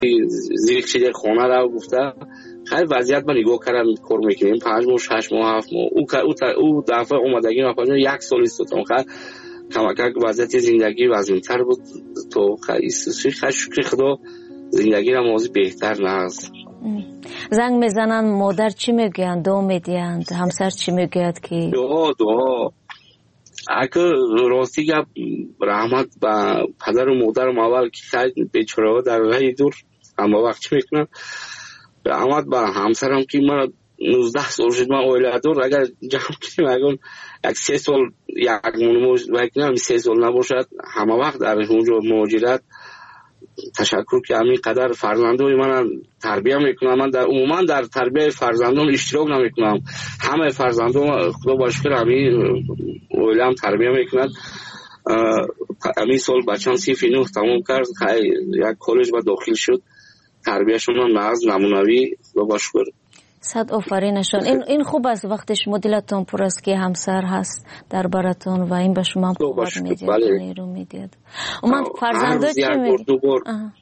زیر چیده خونه را گفته خیلی وضعیت من نگاه کردم کار میکنیم 5 ماه 6 ماه 7 ماه او دفعه اومدگی ما پنجاه 1 سال است تو خیلی کمک وضعیت زندگی وضعیت‌تر بود تو خیلی شکر خدا زندگی را موضوع بهتر نهست. زنگ میزنن مادر چی میگن دو میدیند همسر چی میگوید که دعا اگر راستی گپ رحمت با پدر و مادرم اول که خیلی بیچاره در راه دور اما وقت چی میکنن رحمت با همسرم که من 19 سال شد من اویله دور اگر جمع کنیم اگر 3 سال یک مونمو 3 سال نباشد همه وقت در اونجا مهاجرت تشکر که همین قدر فرزندان من تربیه میکنم. من در عموما در تربیه فرزندان اشتراک نمیکنم. همه فرزندان خدا با شکر همین اولم تربیه میکنند. همین سال بچه‌م صف 9 تمام کرد یک کالج با داخل شد. تربیهشون ناز نمونوی خدا با شکر. صد آفرینشان. این خوب است وقتی شما دلتون پر است که همسر هست در براتون و این به شما قوت میده نیرو میده. من فرزندو چی میگم؟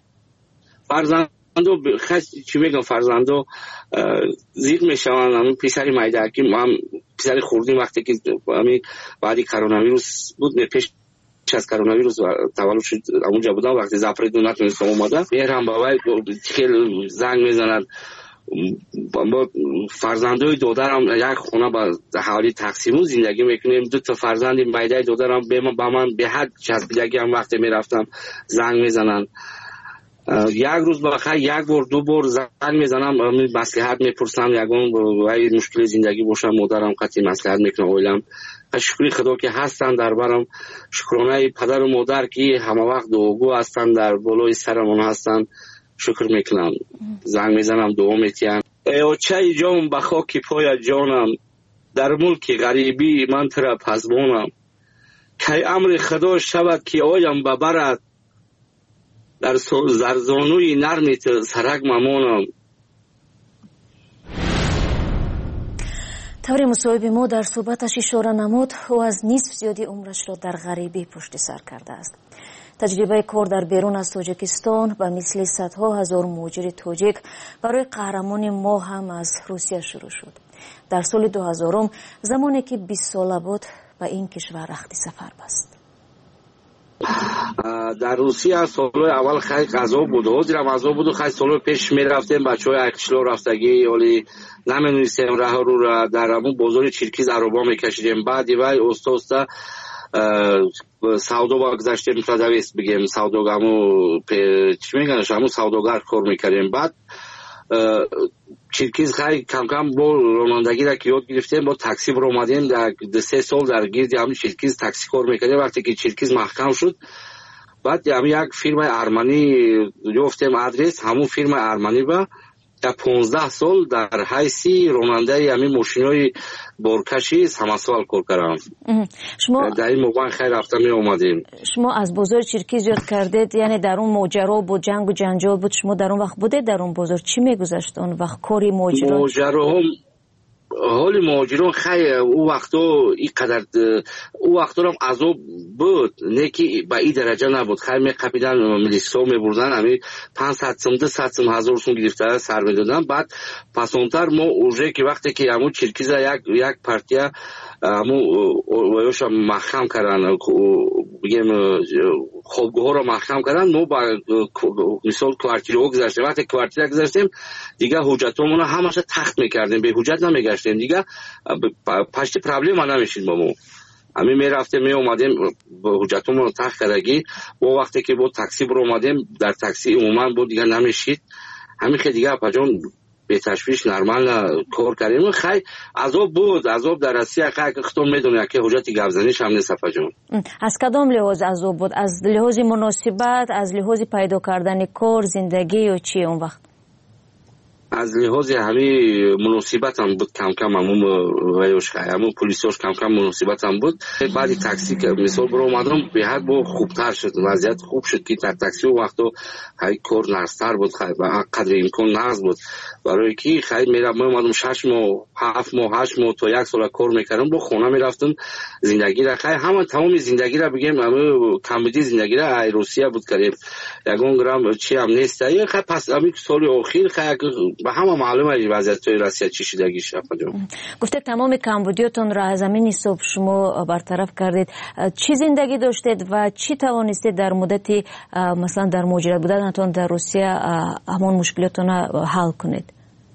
فرزندو خاص چی میگم فرزندو زیر میشوند. همون پسر مایدکی من پسر خوردیم وقتی که همین بعد کرونا ویروس بود پیش از کرونا ویروس تولد شد اونجا بودم وقتی زفر دونت نمیستم اومدم میرم بابای خیلی زنگ میزنن با فرزندای دادرم یک خونه با حوالی تقسیمون زندگی میکنیم. 2 تا فرزند مایده دادرم با من به حد چسبیدگی هم وقتی میرفتم زنگ میزنن. یک روز بخیر 1 بار 2 بار زنگ میزنم مصلحت میپرسم یگان وای مشکل زندگی باشم مادرم قطعی مصلحت میکنم اویلم شکر خدا که هستن در برم شکرانه پدر و مادر که همه وقت دعاگو هستن در بالای سرمون هستن شکر میکنم. زنگ میزنم دعا میتیم ای اوچه جام به خاک پای جانم در ملک غریبی من ترا پزبانم که امر خدا شود که آیم ببرد در زرزانوی نرمیت سرک ممانم. طور مصاحب ما در صحبتش اشاره نمود او از نصف زیادی عمرش را در غریبی پشت سر کرده است. تجربه کار در بیرون از تاجیکستان به مثل صدها هزار مهاجر تاجیک برای قهرمان ما هم از روسیه شروع شد. در سال 2000 زمانی که 20 ساله بود به این کشور رخت سفر بست. در روسیه سال اول خیلی غذا بود حاضرم غذا بود و خیلی سال پیش می رفتیم بچه های اکشلا رفتگی ولی نمی‌دونستیم راه رو را در همون بازار چیرکیز عربا میکشیدیم. بعد وای اوستا سودو بگذاشتیم تا دویست بگیم سودوگامو چی میگن همون سودوگر کار میکردیم. بعد چیرکیز خیلی کم کم با رانندگی را که یاد گرفتیم با تاکسی برو اومدیم در 3 سال در گرد همون چیرکیز تاکسی کار میکردیم. وقتی که چیرکیز محکم شد بعد همون یک فیرم ارمنی گفتیم آدرس همون فیرم ارمنی با در 15 سال در حیثی راننده همین ماشینای بارکشی همسال کار کردم. شما در این موقع خیلی رفتم می اومدیم. شما از بازار چیرکیز یاد کردید یعنی در اون ماجرا بود جنگ و جنجال بود شما در اون وقت بودید در اون بازار چی میگذشت اون وقت کاری ماجرا هم حال مهاجران خیلی او وقتا اینقدر او وقتا هم عذاب بود نه که به این درجه نبود. خیلی میقپیدن ملیسا میبردن همین 500 سوم 200 سوم 1000 سوم گرفته سر میدادن. بعد پسانتر ما اوجه که وقتی که همون چیرکیز یک پارتیا همون ویوش محکم کردن بگیم خوابگاه ها رو محکم کردن ما با مثال کوارتیرها گذاشتیم. وقتی کوارتیر گذاشتیم دیگه حجتمون همش تخت میکردیم به حجت نمیگشتیم دیگه پشت پرابلم نمیشید با ما همین میرفتیم می اومدیم با حجتمون تخت کردگی و وقتی که با تاکسی برو اومدیم در تاکسی عموما بود دیگه نمیشید همین که دیگه پجان به تشویش نرمال کار کردیم. خیلی عذاب بود عذاب در روسیه خیلی خودتون میدونید که حجت گوزنیش هم نیست جون. از کدام لحاظ عذاب بود؟ از لحاظ مناسبت از لحاظ پیدا کردن کار زندگی و چی اون وقت؟ از لحاظ همین مناسبت هم بود کم کم همون ویوش همون پلیسوش کم کم مناسبت هم بود. بعدی تاکسی که مثال برو اومدم به حد با خوبتر شد، وضعیت خوب شد که در تاکسی و وقتو خیلی کار نرستر بود، و قدر امکان نرز بود، برای که خیلی میرم اومدم 6 ماه 7 ماه 8 ماه تا 1 سال کار میکردم، با خونه میرفتم زندگی را خیلی همه تمام زندگی را بگیم همه کمبودی زندگی را ای روسیه بود کردیم، یگان گرام چی هم نیست. خیلی پس همین سال اخیر خیلی به همه معلومه وضعیت توی روسیه چی شدگی شد. گفته تمام کمبودیاتون را از زمین صبح شما برطرف کردید، چی زندگی داشتید و چی توانستید در مدتی مثلا در مهاجرت بودنتون در روسیه همون مشکلاتون حل کنید؟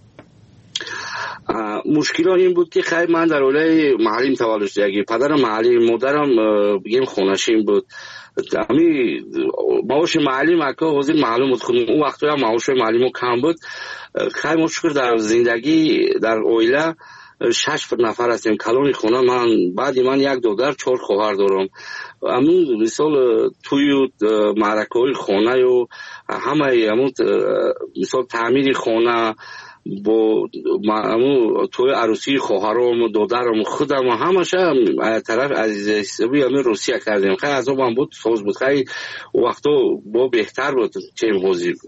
مشکل این بود که خیلی من در اولای محلیم تولد شدگی، پدرم محلی، مادرم بگیم خونشین بود. امی معاش معلم اکا حاضر معلوم بود خودم اون وقت هم معاش معلمو کم بود. خیلی مشکل در زندگی در اویله 6 نفر هستیم کلون خونه، من بعد من 1 دختر 4 خواهر دارم. همون مثال توی معرکه خونه و همه همون مثال تعمیر خونه با همون توی عروسی خواهرام و دخترم خودم همش طرف عزیز حسابی همین روسیه کردیم. خیلی از اون بود سوز بود، خیلی وقتا با بهتر بود چیم حوزی بود.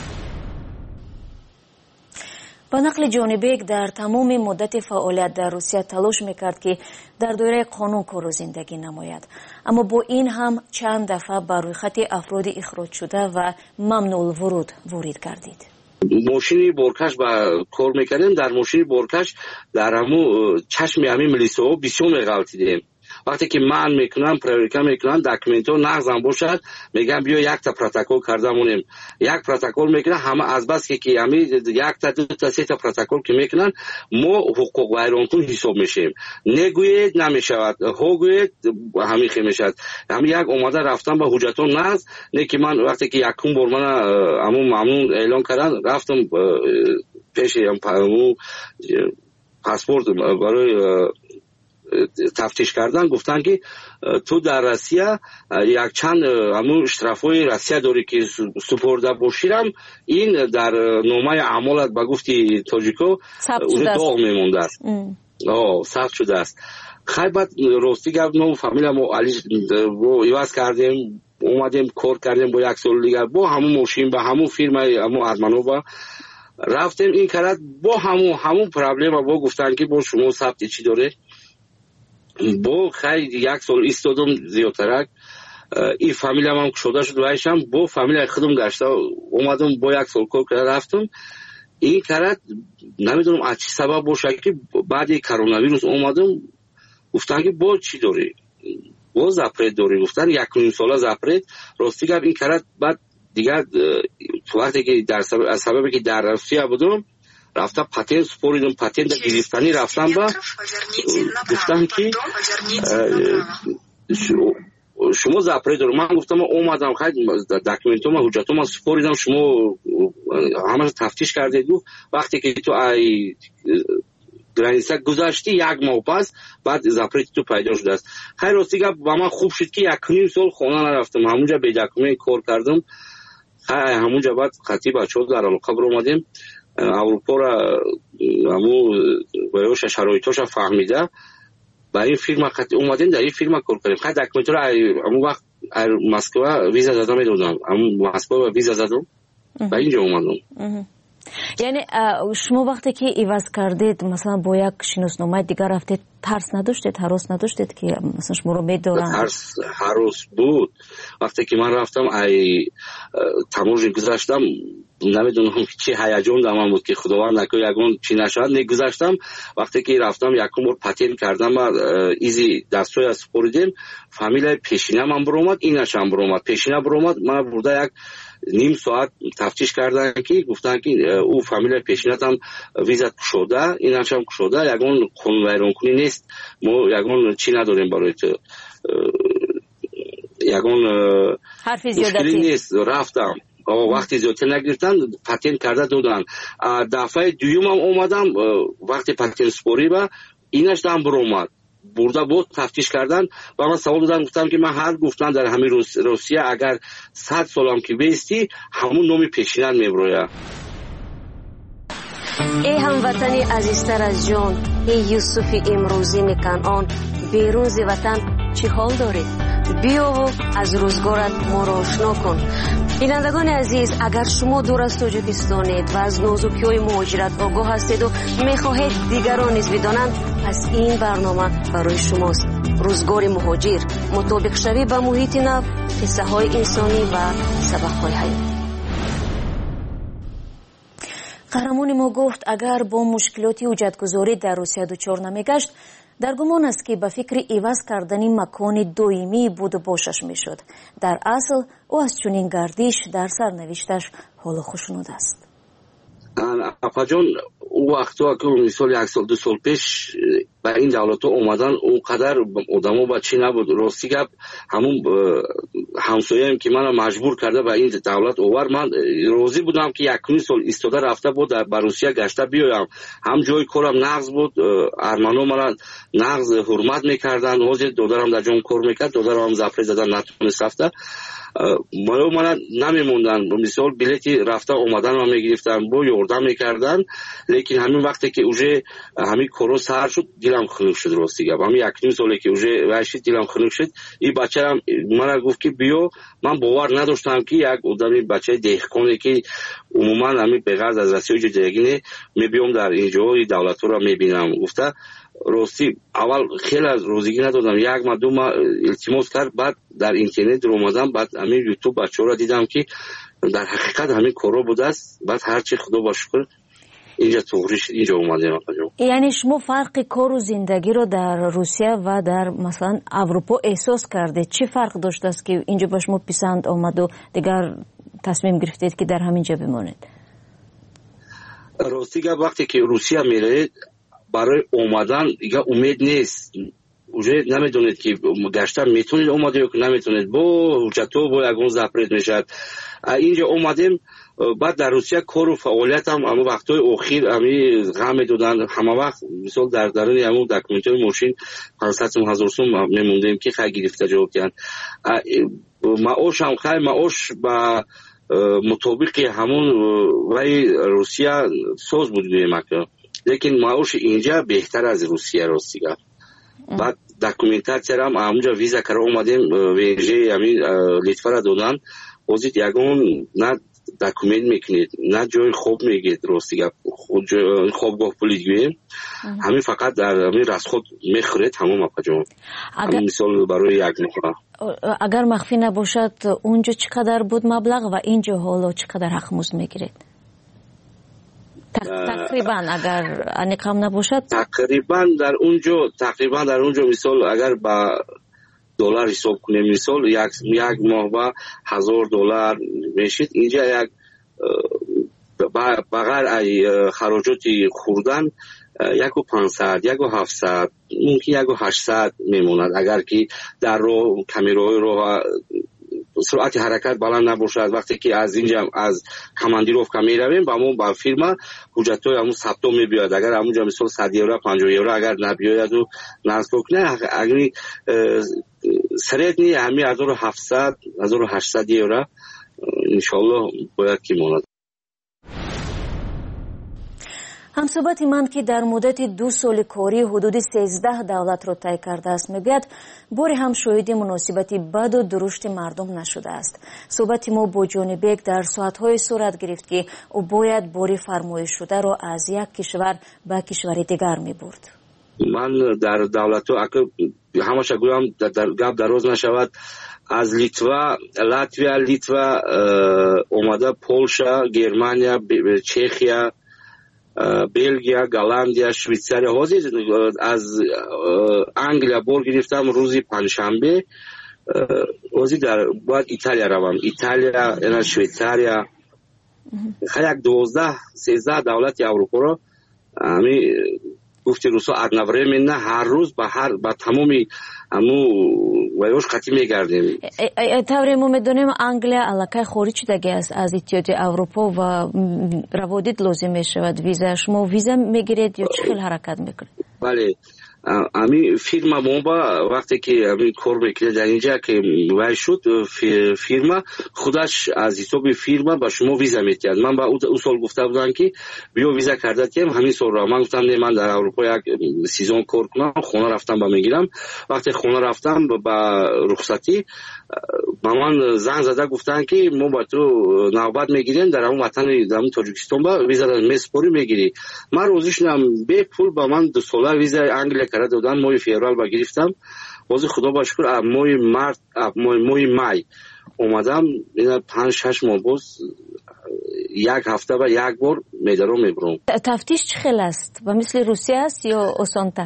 با نقل جانبیک در تمام مدت فعالیت در روسیه تلاش میکرد که در دایره قانون کار و زندگی نماید، اما با این هم چند دفعه بر روی خط افراد اخراج شده و ممنوع الورود وارد گردید. ماشینی برکش با کار میکردیم، در ماشینی برکش در همون چشم همین ملیسا بسیار میغلطیدیم. وقتی که من میکنم پروریکا میکنم داکومنتو نقضم باشد میگم بیا 1 تا پروتکل کردمونیم، 1 پروتکل میکنن همه از بس که همین 1 تا 2 تا 3 تا پروتکل که میکنن ما حقوق ویرانکن حساب میشیم. نگوید نمیشود، هوگوید همین خیلی میشد. همین 1 اومده رفتم با حجتون نقض نه که من وقتی که یکم بار من همون ممنون اعلان کردن رفتم پیش همون پاسپورت برای تفتیش کردن، گفتن که تو در روسیه یک چند همون اشترافای روسیه داری که سپرده باشیرم، این در نامه اعمالت به گفتی تاجیکو اون داغ میمونده است، ثبت شده است. خیلی بعد راستی گفت ما فامیلم و علی رو ایواز کردیم، اومدیم کار کردیم با 1 سال دیگر با همون ماشین با همون فیرمای همون ارمانووا رفتیم. این کرد با همون پرابلم با گفتن که با شما ثبت چی داره، با خیلی 1 سال ایستادم زیادترک. این فامیلم هم شده شد وایشم با فامیل خودم گشته اومدم با 1 سال کار کرده رفتم. این کرد نمیدونم از چی سبب باشه که بعد کرونا ویروس اومدم گفتن که با چی داری، با زپرت داری، گفتن 1.5 سال زپرت. راستی گفت این کرد بعد دیگر وقتی که در سببی که در روسیه بودم رفتم پاتنت سپوریدم، پاتنت گرفتنی رفتم با گفتم که شما زپره دارم. من گفتم اومدم خیلی داکومنتوم حجتوم سپوریدم، شما همه تفتیش کردید. وقتی که تو ای گرانیسه گذاشتی 1 ماه پس بعد زپره تو پیدا شده است. خیلی راستی گفت با من خوب شد که 1.5 سال خونه نرفتم، همونجا به داکومنت کار کردم. همونجا بعد خطی بچه‌ها در علاقه بر اومدیم اروپا را همون ویوش شرایطش فهمیده با این فیلم خطی اومدیم در این فیلم کار کردیم. خیلی داکومنتو را همون وقت مسکو ویزا زدم میدادم، همون مسکو ویزا زدم و اینجا اومدم. یعنی شما وقتی که ایواز کردید مثلا با 1 شناسنامه دیگر رفتید ترس نداشتید، هراس نداشتید که مثلا شما رو میدارن؟ ترس هراس بود. وقتی که من رفتم ای تماشا گذاشتم نمیدونم چه هیجان در من بود که خداوند نکنه یگان چی نشد. نگذاشتم وقتی که رفتم 1 بار پاتین کردم و ایزی دستوی از سپوریدیم فامیلای پیشینه من برومد، اینش هم برومد، پیشینه برومد. من برده 1.5 ساعت تفتیش کردن که گفتن که او فامیل پیشینت هم ویزت شده، اینش هم شده، یگان قانون ویرانکنی نیست، ما یگان چی نداریم برای تو، یگان مشکلی نیست. رفتم وقتی زیادتر نگرفتن پاتین کرده دادن. دفعه دوم هم اومدم وقتی پاتین سپوری با اینش هم برومد برده بود تفتیش کردن و من سوال دادم گفتم که من هر گفتن در همین روسیه اگر 100 سالم که بیستی همون نومی پیشینت میبروید. ای هموطنی عزیزتر از جان، ای یوسف امروزی کنعان، بیرون ز وطن چی حال دارید؟ بیا و از روزگارت ما را آشنا کن. بینندگان عزیز، اگر شما دور از تاجیکستانید و از نازکی‌های مهاجرت آگاه هستید و می‌خواهید دیگران نیز بدانند، پس این برنامه برای شماست. روزگار مهاجر، مطابق شوی با محیط نو، قصه‌های انسانی و سبق‌های حیاتی. قهرمان ما گفت اگر با مشکلاتی حجتگذاری در روسیه دچار نمیگشت، در گمان است که به فکر عوض کردن مکان دائمی بود و باشش میشد. در اصل او از چنین گردش در سرنوشتش حال خوشنود است. اپا جان، او وقتا که مثال 1 سال 2 سال پیش با این دولت ها اومدن اونقدر آدم با چی نبود. راستی گپ همون همسایه‌ام که من مجبور کرده با این دولت اوور، من راضی بودم که 1 سال ایستاده رفته بود در روسیه گشته بیایم. هم جای کارم نقض بود، ارمنا مرا نقض حرمت میکردن، حاضر دادرم در جام کار میکرد، دادرم زفره زدن نتونست رفته، من نمیموندن. مثال بلیتی رفته اومدن و میگرفتن با یاردم میکردن. لیکن همین وقتی که اوجه همین کارو سر شد دلم خنک شد. راستی گپ همین 1 ساله که اوجه واشی دلم خنک شد. این بچه‌ام من گفت که بیا. من باور نداشتم که یک آدمی بچه دهقانی که عموما همین به غرض از رسیای جدیگینه میبیام در اینجا دولت رو میبینم. گفته راستی اول خیلی از روزگی ندادم، 1 ماه 2 ماه التماس کرد، بعد در اینترنت رو اومدم، بعد همین یوتیوب بچه‌ها رو دیدم که در حقیقت همین کارا بوده است. بعد هرچی خدا با شکر اینجا توریش اینجا اومدیم. یعنی شما فرق کار و زندگی رو در روسیه و در مثلا اروپا احساس کرده؟ چه فرق داشته است که اینجا با شما پسند آمد و دیگر تصمیم گرفتید که در همینجا بمانید؟ راستی وقتی که روسیه میرید برای اومدن دیگه امید نیست. اوجه نمیدونید که گشتن میتونید اومده یا که نمیتونید. با حجتو با یگون زپرید میشد. اینجا اومدیم. بعد در روسیه کار و فعالیت هم اما وقتای اخیر همی غم دادن. همه وقت مثال در درون همون دکومنتای ماشین 500,000 سوم میموندیم که خیلی گرفته جواب کردن. معاش هم خیلی معاش با مطابق همون وی روسیه سوز بود میمکن. لیکن معاش اینجا بهتر از روسیه. راستی گفت. بعد دکومنتاسیون هم اونجا ویزا کرده اومدیم ویژه همین لیتوا را دادن. وزید یگون نه دکومنت میکنید نه جای خوب میگید. راستی گفت خوابگاه پلیدگویی همین فقط در همین رسخود میخورید تمام. اپا همین مثال برای یک نفر. اگر مخفی نباشد اونجا چقدر بود مبلغ و اینجا حالا چقدر حقموز میگیرید؟ تقریبا اگر انقام نباشد تقریبا در اونجا مثال اگر با دلار حساب کنیم، مثال یک ماه با $1000 میشید. اینجا یک بغیر خراجات خوردن 1500 1700 ممکن 1800 میموند. اگر که در راه کامیرای راه سرعت حرکت بلند نباشد. وقتی که از اینجا از کماندیروفکا میرویم با همون با فیرما حجتای همون ثبت میبیاد. اگر همونجا مثلا 100 یورو 50 یورو اگر نبیاید و نصب کنه، اگر سریعت نی همین 1700 1800 یورو انشالله باید که ماند. همصحبت من که در مدت 2 سال کاری حدود 13 دولت را طی کرده است میگوید باری هم شاهد مناسبتی بد و درشت مردم نشده است. صحبت ما با جانی بیگ در ساعتهای صورت گرفت که او باید باری فرمایش شده را از یک کشور به کشور دیگر میبرد. من در دولت ها همش گویم در گپ دراز نشود، از لیتوا، لاتویا اومده، پولشا، گرمانیا، چخیا، بلژیا، گالندیا، شویتساریا، از انگلیا بار گرفتم روزی پنجشنبه. روزی در باید ایتالیا روم. ایتالیا، اینا شویتساریا، خیلی 12-13 دولت اروپا را همی گفتی روسا ادنوره منه هر روز با تمامی همو ویوش قطعی میگردیم. طوری ما میدونیم انگلیا علاقه خارج شده است از اتحادیه اروپا و روادید لازم میشود ویزا. شما ویزا میگیرید یا چه خیلی حرکت میکنید؟ بله امی فیرما موبا وقتی که امی کار میکنه در اینجا که وای شد فیرما خودش از حساب فیرما با شما ویزا میداد. من با اصول گفته بودم که بیا ویزا کرده که همین سال را من گفتم نه من در اروپا یک سیزن کار کنم. خونه رفتم با میگیرم. وقتی خونه رفتم با رخصتی با من زنگ زده گفتن که ما با تو نوبت میگیریم در اون وطن در اون تاجیکستان با ویزا مسپوری میگیری. من روزش نم به پول با من 2 ساله ویزا انگلیس کرده دادن. ماه فوریه با گرفتم. باز خدا با شکر ماه مای اومدم. اینا 5-6 ماه باز یک هفته با یک بار میدارم میبرم. تفتیش چه خیلی است؟ و مثل روسیه است یا آسان‌تر؟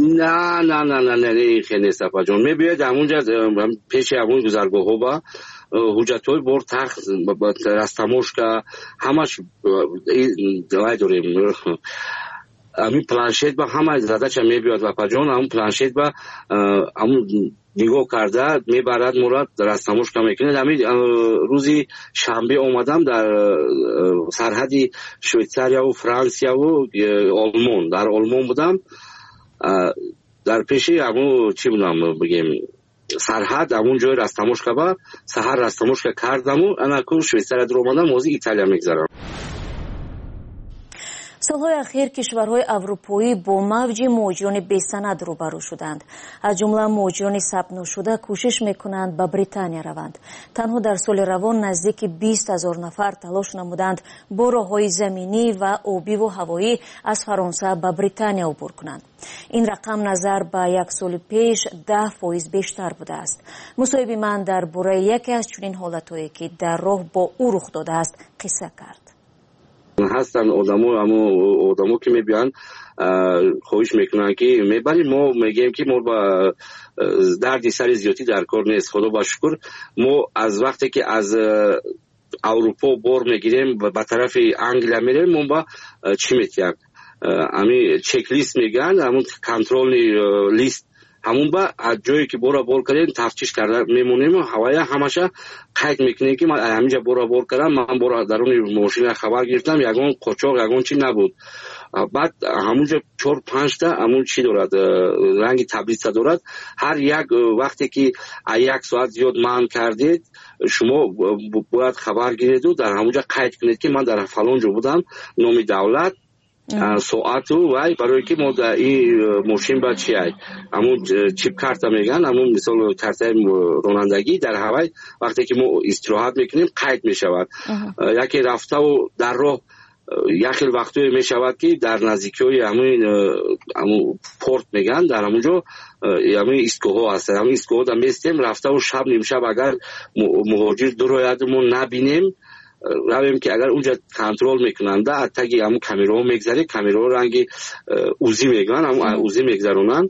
نه خیلی نیست اپا جان. میباید همونجا پیش همون گذرگاه ها با حجتهای بار تخت رستموش که همش دوای داریم. همین پلانشت با همه زده چه میباید اپا جان. همون پلانشت با همون نگاه کرده میبرد مراد رستموش که میکنه. همین روزی شنبه اومدم در سرحدی شویتساریا و فرانسیا و آلمان. در آلمان بودم در پیشی همون چی بودم بگیم سرحد همون جای رستموش که با سهر رستموش که کردم و انا که شویتساریا در اومدم موزی ایتالیا میگذارم. سالهای اخیر کشورهای اروپایی با موج مهاجران بی‌سند روبرو شدند. از جمله مهاجران ثبت نشده کوشش میکنند به بریتانیا روند. تنها در سال روان نزدیک 20,000 نفر تلاش نمودند با راههای زمینی و آبی و هوایی از فرانسه به بریتانیا عبور کنند. این رقم نظر به 1 سال پیش 10% بیشتر بوده است. مصاحب من درباره یکی از چنین حالتهایی که در راه با او رخ داده است قصه کرد. هستن آدمو که میبیان خواهش میکنن که میبریم. ما میگیم که ما با دردی سر زیادی در کار نیست. خدا با شکر ما از وقتی که از اروپا بار میگیریم و به طرف انگلیا میریم ما با چی میتیم همین چک لیست میگن همون کنترل لیست همون با از جایی که بورا بور کردیم تفتیش کرده میمونیم و هوایی همشه قید میکنیم که من همینجا بورا بور کردم. من بورا درون ماشین خبر گرفتم یگان قاچاق یگان چی نبود. بعد همونجا 4-5 تا همون چی دارد رنگ تبلیغ دارد. هر یک وقتی که 1 ساعت زیاد مهمان کردید شما باید خبر گیرید و در همونجا قید کنید که من در فلان جا بودم نام دولت ساعت و برای که ما در این ماشین باید چی هست همون چیپ کارت میگن همون مثال کارت رانندگی در هوای وقتی که ما استراحت میکنیم قید میشود. یکی رفته و در راه یخیل وقتی میشود که در نزدیکی همون پورت میگن در همونجا همون ایستگاه ها هست. همون ایستگاه ها میستیم رفته و شب نیم شب اگر مهاجر درایدمون نبینیم رویم که اگر اونجا کنترل میکنند اتاگی همون کامیرا میگذاره کامیرا رنگی اوزی میگن همون اوزی میگذارونن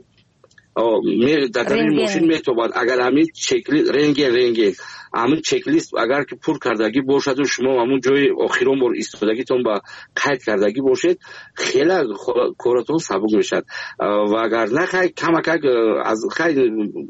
در این ماشین میتوباد اگر همین چکلی رنگی همون چک لیست اگر که پر کردگی باشد و شما همون جای آخرون بار ایستادگیتون با قید کردگی باشید خیلی کارتون سبک میشد و اگر نه کم از خیلی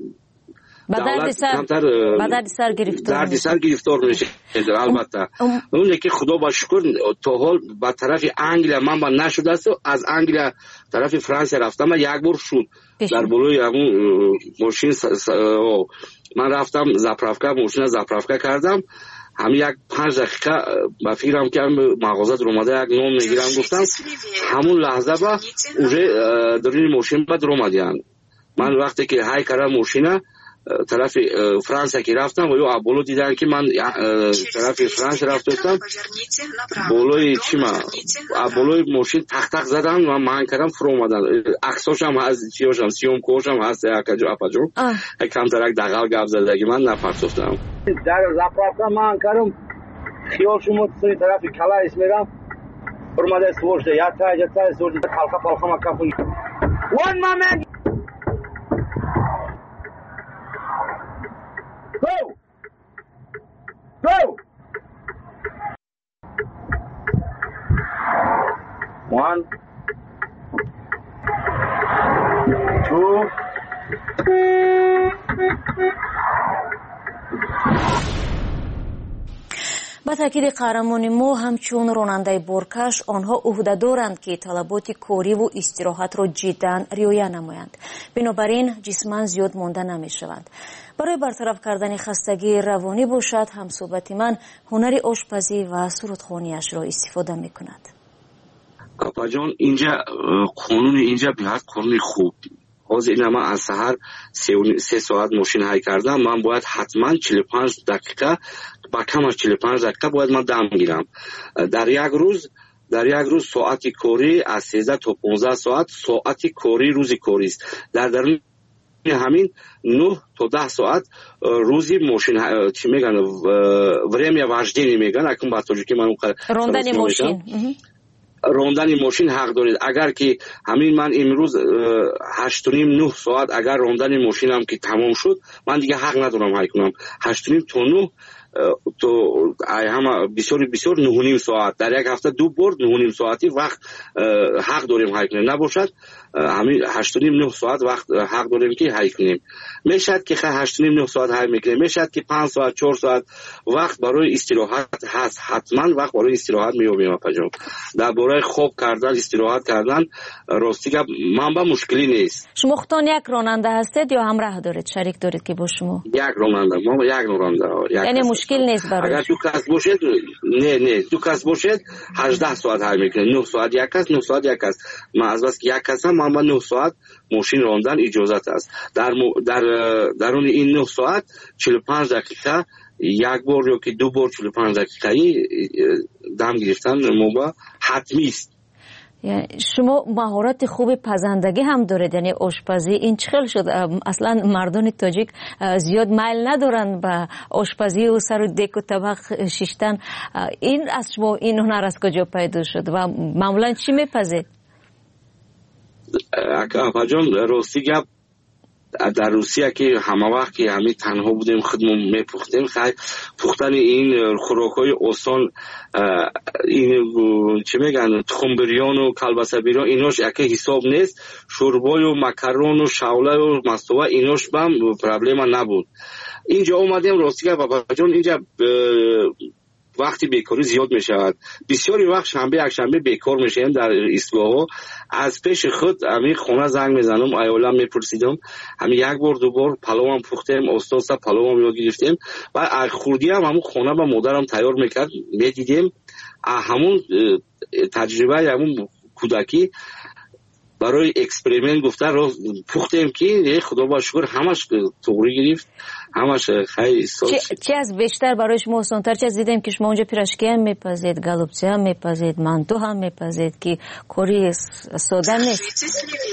دردی سر گرفتار میشه. البته اونه که خدا با شکر تا حال با طرف انگلیا من با نشده است و از انگلیا طرف فرانسه رفتم و 1 بار شد در بالای همون ماشین من رفتم ماشین زپرافکا کردم همین 5 دقیقه با فکرم که مغازه رو اومده 1 نون میگیرم گفتم همون لحظه با اونجا در این ماشین با در اومدیان. من وقتی که های کردم ماشینه طرف فرانسه که رفتم و یو ابولو دیدن که من طرف فرانسه رفتم بولوی چی ما ابولوی ماشین تق زدم و من کردم فرو اومدن عکساشم از چیاشم سیوم کوشم هست اپاجو کم ترک دغل گاب زدگی من نپرسفتم در زپرافکا من کردم خیال شما سوی طرف کلاس میرم اومده سوژه یا تا سوژه پالخا ما کافون one moment Go! 1 2 با تاکید قهرمان ما همچون راننده بارکش آنها عهده دارند که طلبات کاری و استراحت را جدا رعایت نمایند. بنابراین جسماً زیاد مانده نمی شوند. برای برطرف کردن خستگی روانی باشد همصحبت من هنر آشپزی و سرودخوانی‌اش را استفاده می کند. کاپا جان اینجا قانون اینجا بیاد قانون خوب. حاضر من از سحر 3 ساعت ماشین های کردم، من باید حتما 45 دقیقه با کم از 45 دقیقه باید من دم گیرم. در یک روز ساعت کاری از 13 تا 15 ساعت کاری روزی کاری است. در درون همین 9 تا 10 ساعت روزی ماشین چی میگن время вождения میگن، اکنون با توجه من راندن ماشین راندن ماشین حق دارید. اگر که همین من امروز 8.5-9 ساعت اگر راندن ماشینم که تمام شد، من دیگه حق ندارم های کنم. 8.5 تا 9 تو همه بسیار 9.5 ساعت در یک هفته 2 بار 9.5 ساعتی وقت حق داریم های کنیم. نباشد همین 8.5-9 ساعت وقت حق داریم که های کنیم. میشد که 8.5-9 ساعت های میکنیم، میشد که 5 ساعت 4 ساعت وقت برای استراحت هست. حتما وقت برای استراحت میابیم. پجام درباره خواب کردن استراحت کردن راستی که من با مشکلی نیست. شما خودتان یک راننده هستید یا همراه دارید، شریک دارید که با شما؟ یک راننده، ما یک راننده. یعنی مشکل نیست برای اگر 2 کس باشید نه 2 کس باشید 18 ساعت های میکنه. 9 ساعت یک کس 9 ساعت یک کس. من از بس یک کس هم من با 9 ساعت ماشین راندن اجازت است. درون این 9 ساعت 45 دقیقه یک بار یا که 2 بار 45 دقیقه دم گرفتن موبا حتمی است. یعنی شما مهارت خوب پزندگی هم دارید، یعنی آشپزی این چخل شد؟ اصلا مردان تاجیک زیاد میل ندارن به آشپزی و سر و دیک و طبق شیشتن. این از شما این هنر از کجا پیدا شد و معمولا چی میپزید؟ اکا جان راستی گپ در روسیه که همه وقت که همه تنها بودیم خودمون میپختیم، خیلی پختن این خوراکای آسان این چی میگن تخم بریان و کلبسه بریان ایناش اگه حساب نیست. شوربای و مکرون و شوله و مستوه ایناش بم پرابلم نبود. اینجا اومدیم راستی که بابا جان اینجا وقتی بیکاری زیاد می شود، بسیاری وقت شنبه یک شنبه بیکار میشیم در ایستگاه. از پیش خود همین خونه زنگ میزنم، ایالم میپرسیدم، همین 1 بار 2 بار پلو هم پختیم، استاد پلو هم یاد گرفتیم و خوردی هم همون خونه با مادرم تیار میکرد میدیدیم. همون تجربه همون کودکی برای اکسپریمنت گفته رو پختیم که خدا با شکر همش توری گرفت، همش خیلی چی از بیشتر برای شما آسان‌تر؟ چی از دیدیم که شما اونجا پیراشکی هم میپزید، گالوبچی هم میپزید، مانتو هم میپزید که کاری ساده نیست.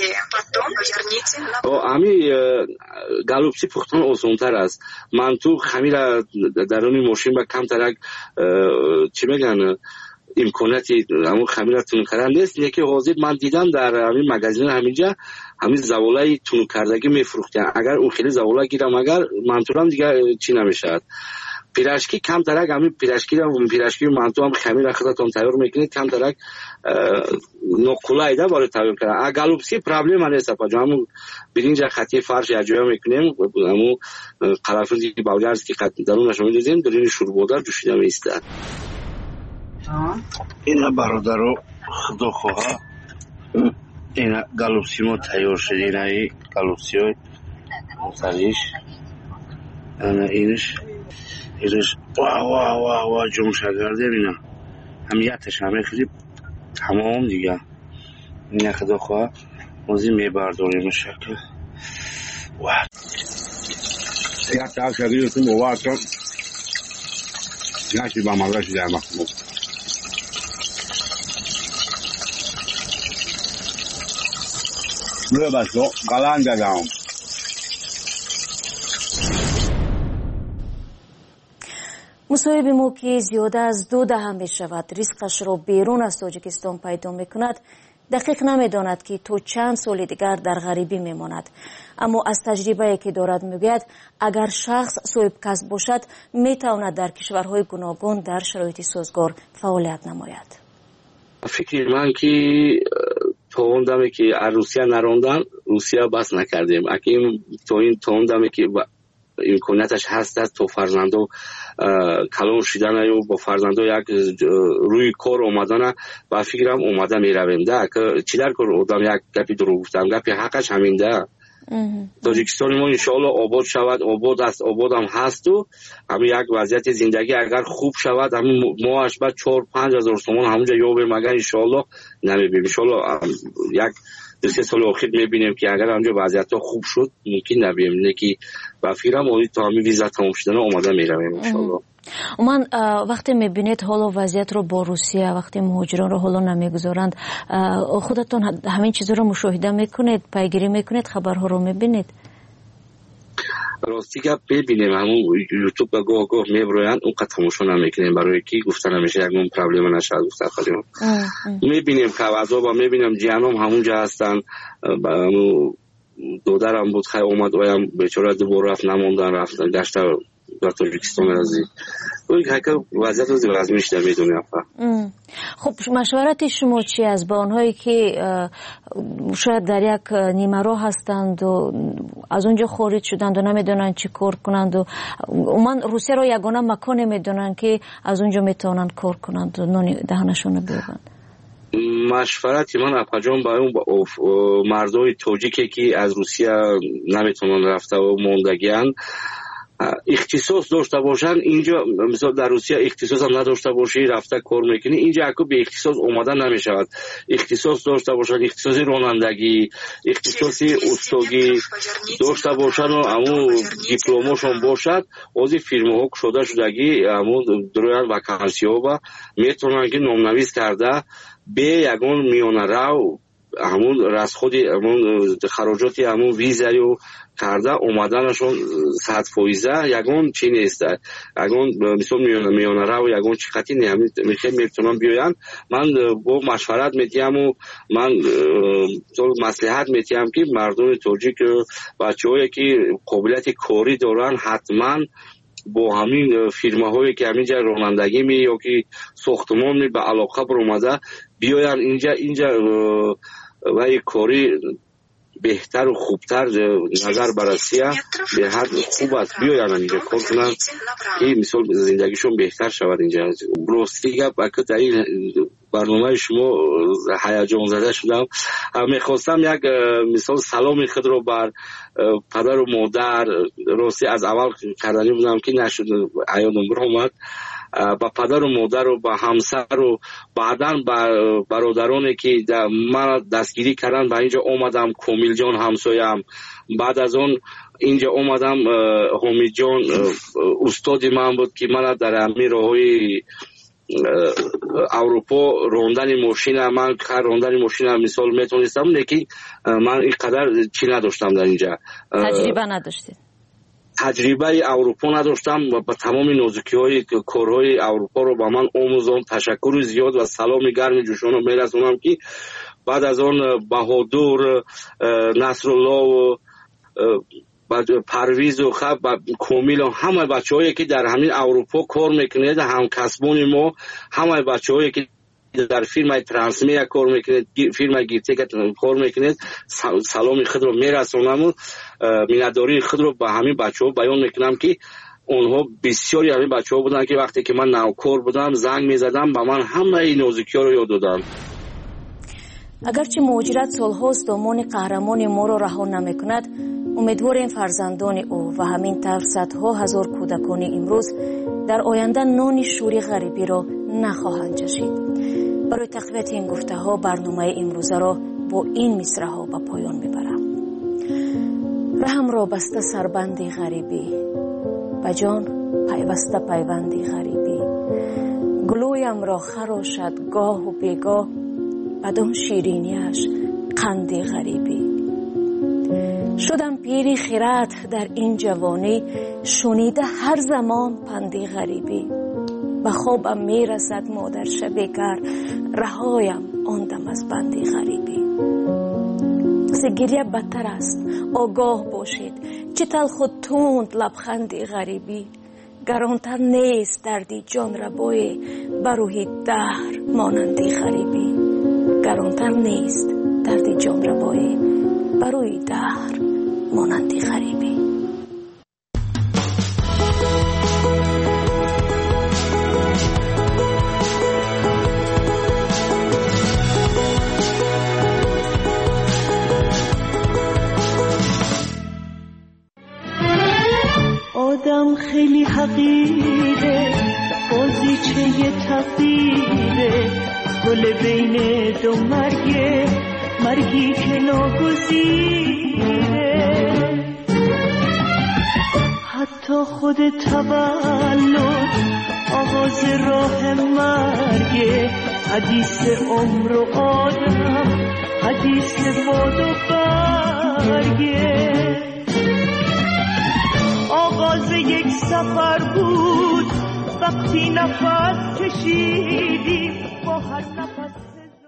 همین گالوبچی پختن آسان‌تر است. مانتو خمیر درون ماشین با کم ترک چی میگن امکاناتی همون خمیر تون کردن نیست. یکی حاضر من دیدم در همین مغازه همینجا همین زوالای تون کردگی میفروختن. اگر اون خیلی زوالا گیرم اگر منطورم دیگه چی نمیشد. پیراشکی کم ترک همین پیراشکی منطور هم خمیر خودتون تیار میکنید کم ترک نوکولایده برای تیار کردن. گالوبچی پرابلم نیست پا همون برنج خطی فرش اجرا میکنیم، همون قرنفل بلغارس که درونش میذاریم درین شوربودار جوشیده میسته. اینا برادرو خدا خواه اینا گالوبچی ما تیار شد. اینا گالوبچی های مختلف اینش واه جمشه کردیم. اینا هم یکتش همه خیلی تمام دیگه. اینا خدا خواه موزی میبرداریم شکل واه یک تا شدیدتون مواد کن نشی با مغلاشی در مخموم روی بسو قلن دادم. مصاحب ما که زیاده از 2 دهه می شود ریسکش را بیرون از تاجیکستان پیدا می کند، دقیق نمی داند که تو چند سال دیگر در غریبی می ماند. اما از تجربه که دارد می گوید اگر شخص صاحب کسب باشد می تواند در کشورهای گوناگون در شرایط سازگار فعالیت نماید. فکر من که توندمی که روسیه نراندن روسیه بس نکردیم. اگه این توندمی که امکانیتش هست تو فرزندو کلان شدن و با فرزندو یک روی کار اومدن و فکرم اومده میرویم که چی در کار آدم یک گپی درو گفتم گپی حقش همین ده. تاجیکستان ما انشاءالله آباد شود، آباد است، آباد هم هست و همین یک وضعیت زندگی اگر خوب شود همین ماهش بعد 4-5 هزار تومان همونجا یابیم اگر انشاءالله نمیبینیم انشاءالله یک 2-3 سال آخر میبینیم که اگر همونجا وضعیت خوب شد ممکن نبیم نکی و فکرم تا همین ویزا تمام شدن آماده میرویم انشاءالله. من وقتی میبینید حالا وضعیت رو با روسیه وقتی مهاجران رو حالا نمیگذارند خودتون همین چیز رو مشاهده میکنید پیگیری میکنید خبرها رو میبینید؟ راستی که ببینیم همون یوتیوب و گاه میبرویند اون قد تماشا نمیکنیم برای کی گفتن همیشه یکمون پرابلم نشد گفتن میبینیم که عذاب میبینیم جهنم همونجا هستن دودرم بود خیلی اومد اویم بیچاره دوباره رفت نموندن رفتن گشته در تاجیکستان رازی اون که وضعیت روزی وزمیش در میدونیم. خب مشورت شما چی از با آنهایی که شاید در یک نیمه راه هستند و از اونجا خارج شدند و نمیدونن چی کار کنند و من روسیه رو یگانه مکانی میدونن که از اونجا میتونن کار کنند و نانی دهنشون رو بیابند؟ مشورتی من اپاجان با اون مردای تاجیکی که از روسیه نمیتونن رفته و موندگیان اختصاص داشته باشن اینجا مثلا در روسیه اختصاص هم نداشته باشی رفته کار میکنی اینجا اکو به اختصاص اومدن نمیشود. اختصاص داشته باشن اختصاص رانندگی اختصاص استادی داشته باشن و همون دیپلمشون باشد از فیرما ها شده شدگی همون درویان وکانسی ها و میتونن که نامنویس کرده به یگان میانه رو همون رسخودی همون خراجاتی همون ویزایی و کرده اومدنشون 100% یگان چی نیست یگان مثلا میانه رو یگان چی خطی میتونم بیاین. من با مشورت میتیم و من مصلحت میتیم که مردم تاجیک بچه هایی که قابلیت کاری دارن حتما با همین فیرما هایی که همینجا رانندگی می یا که ساختمان می به علاقه برآمده بیاین اینجا و یک کاری بهتر و خوبتر نظر بررسی به حد خوب است بیاین اینجا کار کنن که مثال زندگیشون بهتر شود اینجا. راستی که در این برنامه شما هیجان زده شدم میخواستم یک مثال سلام خود رو بر پدر و مادر راستی از اول کردنی بودم که نشد عیادم برآمد با پدر و مادر و با همسر و بعداً با برادرانی که من دستگیری کردن و اینجا اومدم کامیل جان همسایم بعد از اون اینجا اومدم حمید جان استاد من بود که من در همین راههای اروپا راندن ماشین من راندن ماشین مثال میتونستم لیکن من اینقدر چی نداشتم در اینجا تجربه نداشتید تجربه اروپا نداشتم و با تمام نازکی های کارهای اروپا رو با من آموزان تشکر زیاد و سلام گرم جوشان رو میرسونم که بعد از آن بهادر نصرالله و پرویز و خب کامیل و همه بچه هایی که در همین اروپا کار میکنید هم کسبون ما همه بچه هایی که در فیلم ترانسمیا کار میکنید فیلم گیرتیک کار میکنید سلام خود رو میرسونم و مینداری خود رو به همین بچه ها بیان میکنم که اونها بسیاری همین بچه ها بودن که وقتی که من نوکار بودم زنگ میزدم به من همه این نازکی ها رو یاد دادن. اگرچه مهاجرت سالهاست دامان قهرمان ما را رها نمیکند امیدواریم فرزندان او و همین طور صدها هزار کودکان امروز در آینده نان شوری غریبی را نخواهند چشید. برای تقویت این گفته ها برنامه امروزه را با این مصرع ها به پایان میبرم. رحم را بسته سربندی غریبی به جان پیوسته پیوندی غریبی گلویم را خراشد گاه و بیگاه بدان شیرینیش قندی غریبی شدم پیری خیرات در این جوانی شنیده هر زمان پندی غریبی به خوابم میرسد مادر شبیگر رهایم آندم از بندی غریبی گریه بدتر است آگاه باشید چه تلخ و تند لبخندی غریبی گرانتر نیست دردی جان ربای بروحی دهر مانندی غریبی گرانتر نیست دردی جان ربای بروی دهر مانندی غریبی. بین دو مرگی که ناگزیره. حتی خود تولد آغاز راه مرگه، حدیث عمر و آدم، حدیث باد و برگه. آغاز یک سفر بود وقتی نفس کشیدیم، با هر نفس